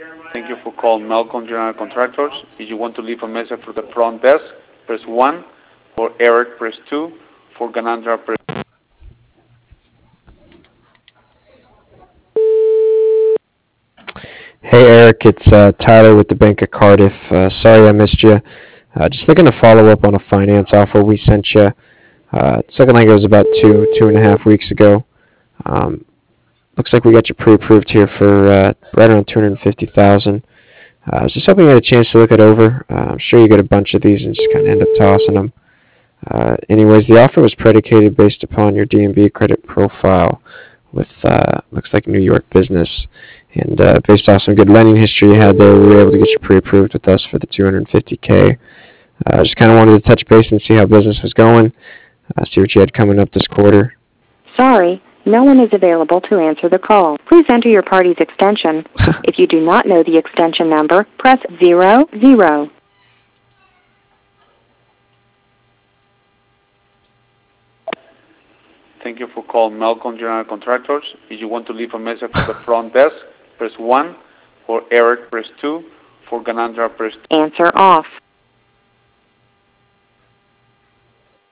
Thank you for calling Malcolm General Contractors. If you want to leave a message for the front desk, press 1. For Eric, press 2. For Ganandra, press... Hey Eric, it's Tyler with the Bank of Cardiff. Sorry I missed you. Just looking to follow up on a finance offer we sent you. It's looking like it was about 2.5 weeks ago. Um, Looks like we got you pre-approved here for right around 250,000. I was just hoping you had a chance to look it over. I'm sure you get a bunch of these and just kind of end up tossing them. Anyways, the offer was predicated based upon your D&B credit profile with looks like New York business, and based off some good lending history you had there, we were able to get you pre-approved with us for the 250K. Just kind of wanted to touch base and see how business was going, see what you had coming up this quarter. Sorry, no one is available to answer the call. Please enter your party's extension. If you do not know the extension number, press 00. Thank you for calling Malcolm General Contractors. If you want to leave a message for the front desk, press 1. For Eric, press 2. For Ganandra, press... Answer off.